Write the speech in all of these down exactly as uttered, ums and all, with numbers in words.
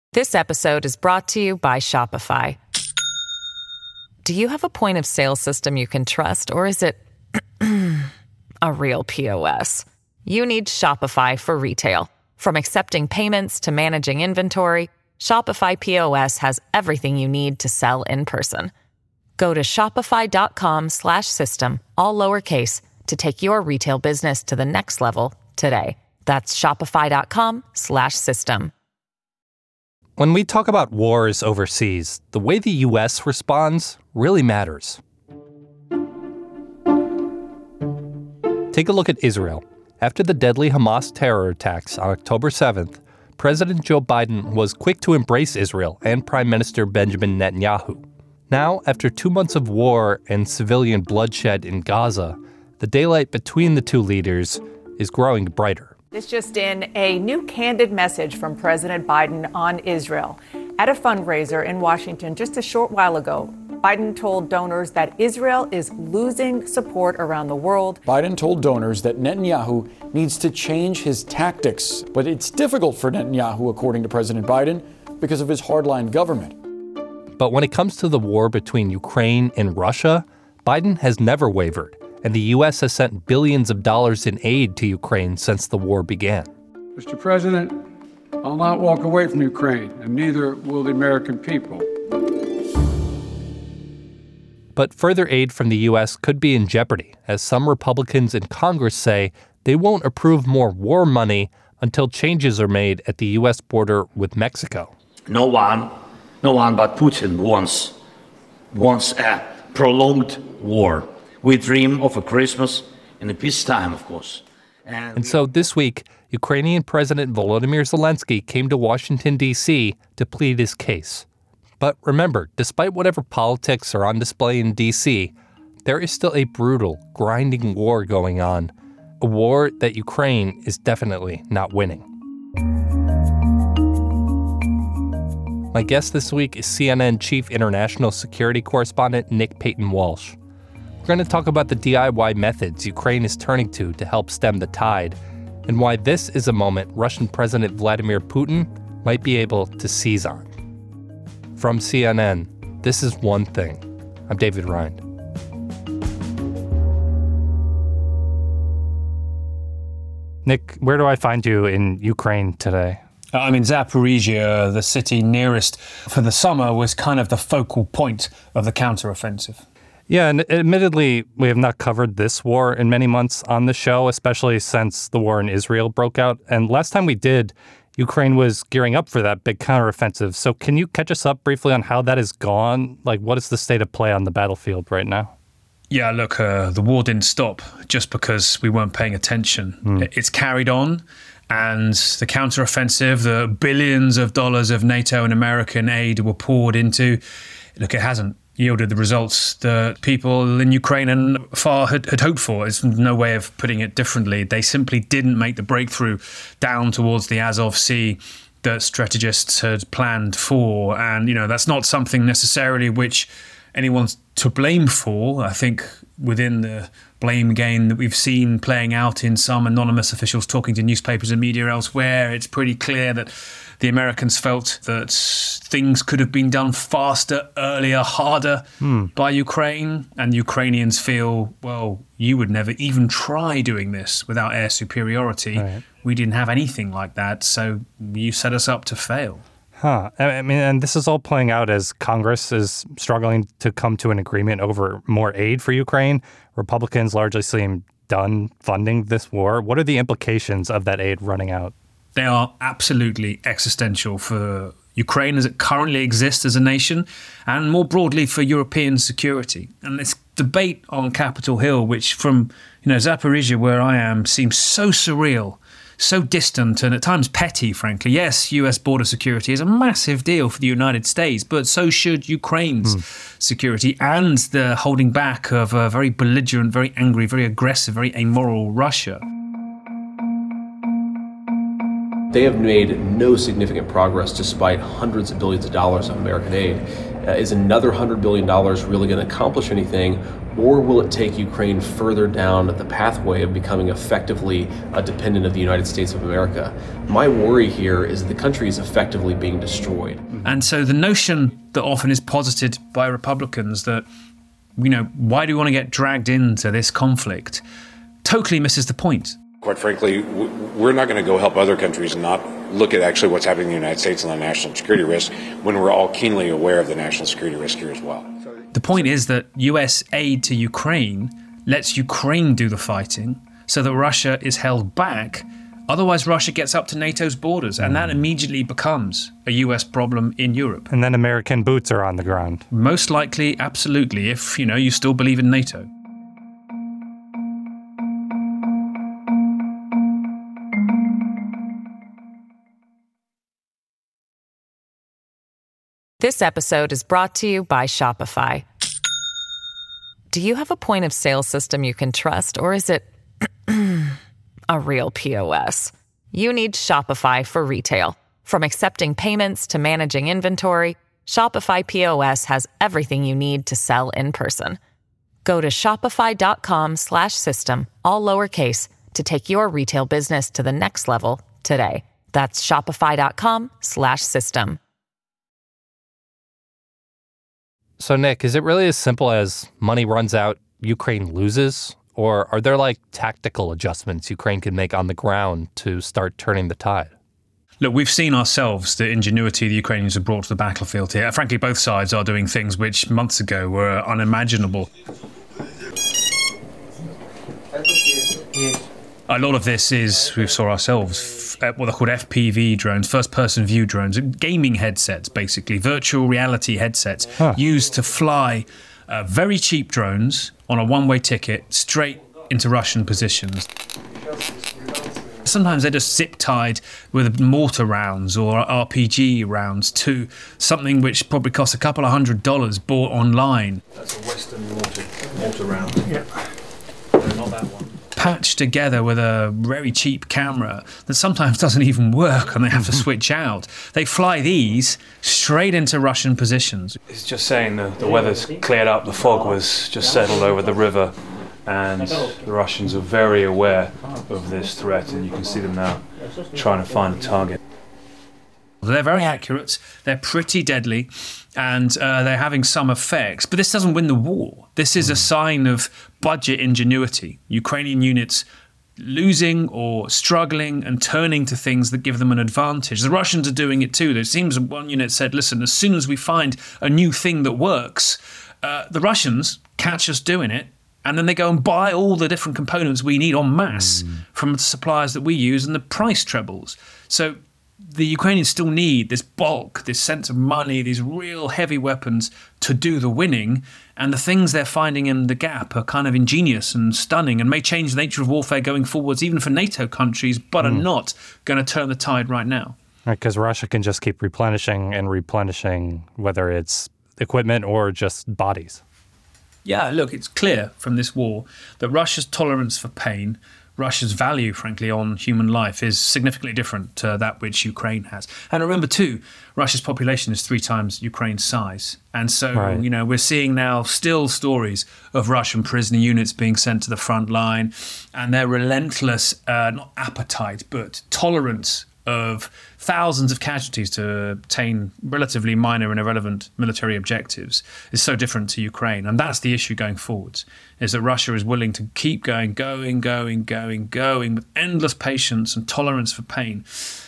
This episode is brought to you by Shopify. Do you have a point of sale system you can trust, or is it a real P O S? You need Shopify for retail. From accepting payments to managing inventory, Shopify P O S has everything you need to sell in person. Go to shopify.com slash system, all lowercase, to take your retail business to the next level today. That's shopify.com slash system. When we talk about wars overseas, the way the U S responds really matters. Take a look at Israel. After the deadly Hamas terror attacks on October seventh, President Joe Biden was quick to embrace Israel and Prime Minister Benjamin Netanyahu. Now, after two months of war and civilian bloodshed in Gaza, the daylight between the two leaders is growing brighter. This just in, a new candid message from President Biden on Israel. At a fundraiser in Washington just a short while ago, Biden told donors that Israel is losing support around the world. Biden told donors that Netanyahu needs to change his tactics, but it's difficult for Netanyahu, according to President Biden, because of his hardline government. But when it comes to the war between Ukraine and Russia, Biden has never wavered, and the U S has sent billions of dollars in aid to Ukraine since the war began. Mister President, I'll not walk away from Ukraine, and neither will the American people. But further aid from the U S could be in jeopardy, as some Republicans in Congress say they won't approve more war money until changes are made at the U S border with Mexico. No one, no one but Putin wants, wants a prolonged war. We dream of a Christmas in a peacetime, of course. And, and so this week, Ukrainian President Volodymyr Zelensky came to Washington, D C to plead his case. But remember, despite whatever politics are on display in D C, there is still a brutal, grinding war going on, a war that Ukraine is definitely not winning. My guest this week is C N N Chief International Security Correspondent Nick Paton-Walsh. We're going to talk about the D I Y methods Ukraine is turning to to help stem the tide, and why this is a moment Russian President Vladimir Putin might be able to seize on. From C N N, this is One Thing. I'm David Rind. Nick, where do I find you in Ukraine today? I'm in Zaporizhia, the city nearest for the summer was kind of the focal point of the counteroffensive. Yeah, and admittedly, we have not covered this war in many months on the show, especially since the war in Israel broke out. And last time we did, Ukraine was gearing up for that big counteroffensive. So can you catch us up briefly on how that has gone? Like, what is the state of play on the battlefield right now? Yeah, look, uh, the war didn't stop just because we weren't paying attention. Mm. It's carried on. And the counteroffensive, the billions of dollars of NATO and American aid were poured into, look, it hasn't yielded the results that people in Ukraine and far had, had hoped for. There's no way of putting it differently. They simply didn't make the breakthrough down towards the Azov Sea that strategists had planned for. And, you know, that's not something necessarily which anyone's to blame for. I think within the blame game that we've seen playing out in some anonymous officials talking to newspapers and media elsewhere, it's pretty clear that the Americans felt that things could have been done faster, earlier, harder hmm. by Ukraine. And Ukrainians feel, well, you would never even try doing this without air superiority. Right. We didn't have anything like that, so you set us up to fail. Huh. I mean, and this is all playing out as Congress is struggling to come to an agreement over more aid for Ukraine. Republicans largely seem done funding this war. What are the implications of that aid running out? They are absolutely existential for Ukraine as it currently exists as a nation, and more broadly for European security. And this debate on Capitol Hill, which from you know Zaporizhia, where I am, seems so surreal, so distant, and at times petty, frankly. Yes, U S border security is a massive deal for the United States, but so should Ukraine's mm. security and the holding back of a very belligerent, very angry, very aggressive, very amoral Russia. they have made no significant progress despite hundreds of billions of dollars of American aid. Uh, is another one hundred billion dollars really going to accomplish anything, or will it take Ukraine further down the pathway of becoming effectively a dependent of the United States of America? My worry here is that the country is effectively being destroyed. And so the notion that often is posited by Republicans that, you know, why do we want to get dragged into this conflict, totally misses the point. Quite frankly, we're not going to go help other countries and not look at actually what's happening in the United States and the national security risk when we're all keenly aware of the national security risk here as well. The point is that U S aid to Ukraine lets Ukraine do the fighting so that Russia is held back. Otherwise, Russia gets up to NATO's borders, and that immediately becomes a U S problem in Europe. And then American boots are on the ground. Most likely, absolutely, if, you know, you still believe in NATO. This episode is brought to you by Shopify. Do you have a point of sale system you can trust, or is it a real P O S? You need Shopify for retail. From accepting payments to managing inventory, Shopify P O S has everything you need to sell in person. Go to shopify.com slash system, all lowercase, to take your retail business to the next level today. That's shopify.com slash system. So, Nick, is it really as simple as money runs out, Ukraine loses? Or are there like tactical adjustments Ukraine can make on the ground to start turning the tide? Look, we've seen ourselves the ingenuity the Ukrainians have brought to the battlefield here. Frankly, both sides are doing things which months ago were unimaginable. A lot of this is, we saw ourselves, what they're called F P V drones, first-person view drones, gaming headsets, basically, virtual reality headsets, huh. used to fly uh, very cheap drones on a one-way ticket straight into Russian positions. Sometimes they're just zip-tied with mortar rounds or R P G rounds to something which probably costs a couple of hundred dollars bought online. That's a Western mortar, mortar round. Yeah. No, not that one. Patched together with a very cheap camera that sometimes doesn't even work and they have to switch out. They fly these straight into Russian positions. It's just saying the, the weather's cleared up, the fog was just settled over the river, and the Russians are very aware of this threat, and you can see them now trying to find a target. They're very accurate, they're pretty deadly, and uh, they're having some effects. But this doesn't win the war. This is a sign of budget ingenuity. Ukrainian units losing or struggling and turning to things that give them an advantage. The Russians are doing it too. There seems one unit said, listen, as soon as we find a new thing that works, uh, the Russians catch us doing it, and then they go and buy all the different components we need en masse mm. from the suppliers that we use, and the price trebles. So the Ukrainians still need this bulk, this sense of money, these real heavy weapons to do the winning. And the things they're finding in the gap are kind of ingenious and stunning and may change the nature of warfare going forwards, even for NATO countries, but mm. are not going to turn the tide right now. Because right, Russia can just keep replenishing and replenishing, whether it's equipment or just bodies. Yeah, look, it's clear from this war that Russia's tolerance for pain, Russia's value, frankly, on human life is significantly different to that which Ukraine has. And remember, too, Russia's population is three times Ukraine's size. And so, right. you know, we're seeing now still stories of Russian prisoner units being sent to the front line and their relentless, uh, not appetite, but tolerance of thousands of casualties to obtain relatively minor and irrelevant military objectives is so different to Ukraine. And that's the issue going forwards, is that Russia is willing to keep going, going, going, going, going with endless patience and tolerance for pain.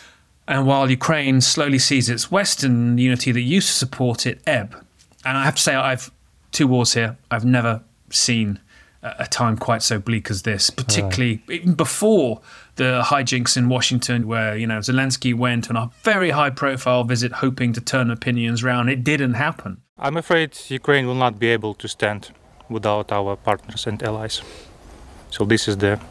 And while Ukraine slowly sees its Western unity that used to support it ebb. And I have to say, I've two wars here. I've never seen a time quite so bleak as this, particularly right. even before the hijinks in Washington where, you know, Zelensky went on a very high-profile visit hoping to turn opinions round. It didn't happen. I'm afraid Ukraine will not be able to stand without our partners and allies. So this is the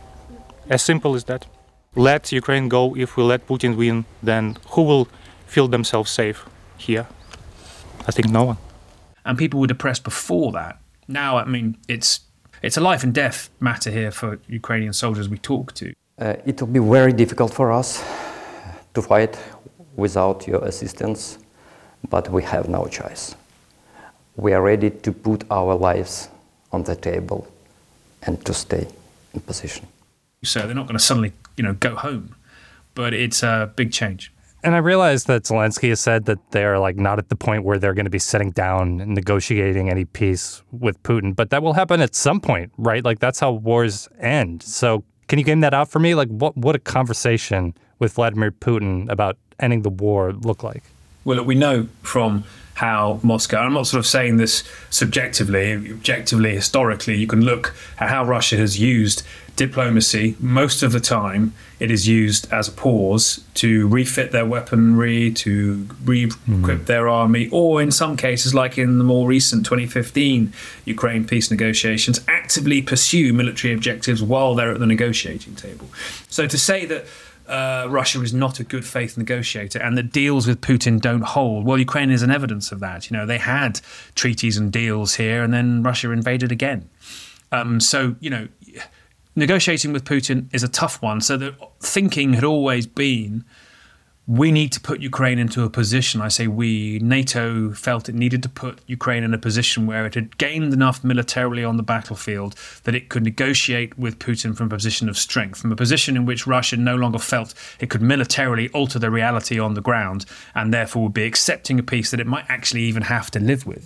as simple as that. Let Ukraine go. If we let Putin win, then who will feel themselves safe here? I think no one. And people were depressed before that. Now, I mean, it's It's a life and death matter here for Ukrainian soldiers we talk to. Uh, it will be very difficult for us to fight without your assistance, but we have no choice. We are ready to put our lives on the table and to stay in position. So they're not going to suddenly, you know, go home, but it's a big change. And I realize that Zelensky has said that they're like not at the point where they're going to be sitting down and negotiating any peace with Putin, but that will happen at some point, right? Like that's how wars end. So can you game that out for me? Like what would a conversation with Vladimir Putin about ending the war look like? Well, look, we know from how Moscow, I'm not sort of saying this subjectively, objectively, historically, you can look at how Russia has used diplomacy. Most of the time, it is used as a pause to refit their weaponry, to re-equip mm. their army, or in some cases, like in the more recent twenty fifteen Ukraine peace negotiations, actively pursue military objectives while they're at the negotiating table. So to say that Uh, Russia is not a good faith negotiator and that deals with Putin don't hold. Well, Ukraine is an evidence of that. You know, they had treaties and deals here and then Russia invaded again. Um, so, you know, negotiating with Putin is a tough one. So the thinking had always been, we need to put Ukraine into a position, I say we, NATO felt it needed to put Ukraine in a position where it had gained enough militarily on the battlefield that it could negotiate with Putin from a position of strength, from a position in which Russia no longer felt it could militarily alter the reality on the ground and therefore would be accepting a peace that it might actually even have to live with.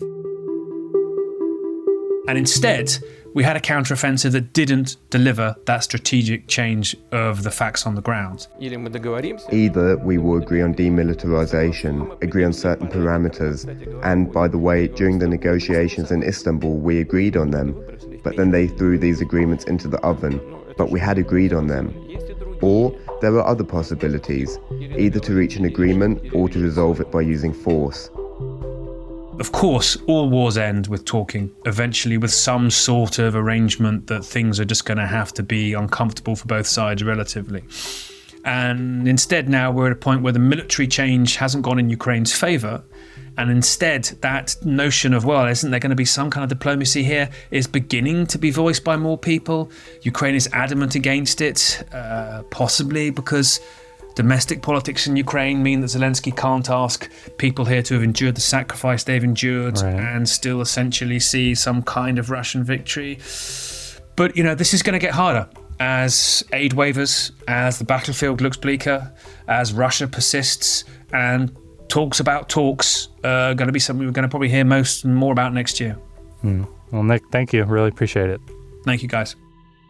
And instead, we had a counteroffensive that didn't deliver that strategic change of the facts on the ground. Either we will agree on demilitarization, agree on certain parameters, and by the way, during the negotiations in Istanbul, we agreed on them, but then they threw these agreements into the oven, but we had agreed on them. Or there are other possibilities, either to reach an agreement or to resolve it by using force. Of course, all wars end with talking, eventually with some sort of arrangement that things are just going to have to be uncomfortable for both sides relatively. And instead now we're at a point where the military change hasn't gone in Ukraine's favour. And instead that notion of, well, isn't there going to be some kind of diplomacy here, is beginning to be voiced by more people. Ukraine is adamant against it, uh, possibly because domestic politics in Ukraine mean that Zelensky can't ask people here to have endured the sacrifice they've endured right. and still essentially see some kind of Russian victory. But, you know, this is going to get harder as aid wavers, as the battlefield looks bleaker, as Russia persists, and talks about talks are going to be something we're going to probably hear most and more about next year. Hmm. Well, Nick, thank you. Really appreciate it. Thank you, guys.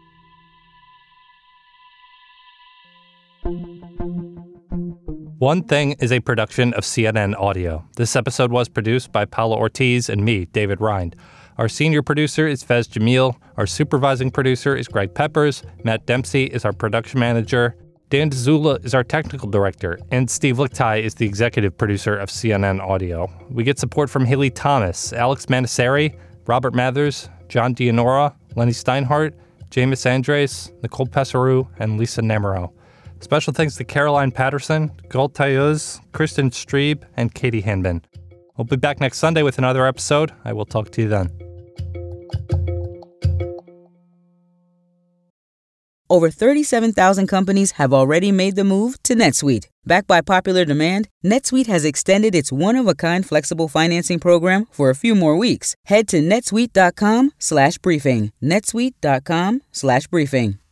One Thing is a production of C N N Audio. This episode was produced by Paula Ortiz and me, David Rind. Our senior producer is Fez Jamil. Our supervising producer is Greg Peppers. Matt Dempsey is our production manager. Dan Dzula is our technical director. And Steve Lichtai is the executive producer of C N N Audio. We get support from Haley Thomas, Alex Manasseri, Robert Mathers, John Dianora, Lenny Steinhardt, Jameis Andres, Nicole Pesaru, and Lisa Namaro. Special thanks to Caroline Patterson, Galt Tayuz, Kristen Streeb, and Katie Hinman. We'll be back next Sunday with another episode. I will talk to you then. Over thirty-seven thousand companies have already made the move to NetSuite. Backed by popular demand, NetSuite has extended its one-of-a-kind flexible financing program for a few more weeks. Head to netsuite.com slash briefing. netsuite.com slash briefing.